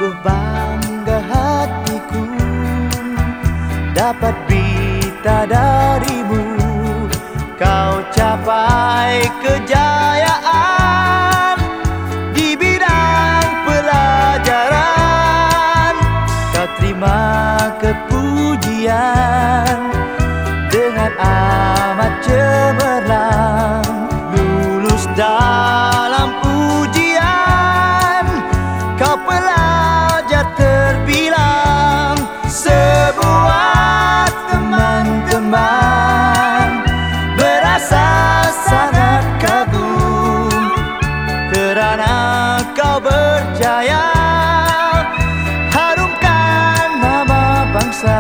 Sungguh bangga hatiku dapat berita darimu. Kau capai kejayaan di bidang pelajaran. Kau terima kepujian dengan amat cemerlang. Lulus dalam ujian, kau pelajar terbilang. Sebuah teman-teman berasa sangat kagum kerana kau berjaya harumkan nama bangsa.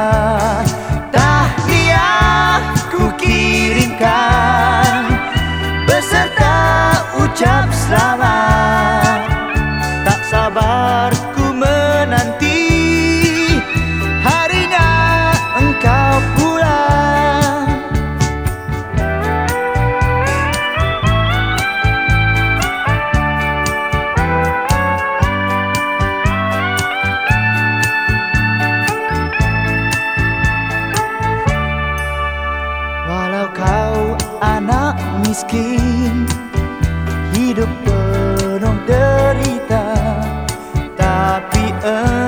Tahniah ku kirimkan beserta ucap selamat. Tak sabar ku menanti harinya engkau pulang. Walau kau anak miskin, hidup penuh derita, tapi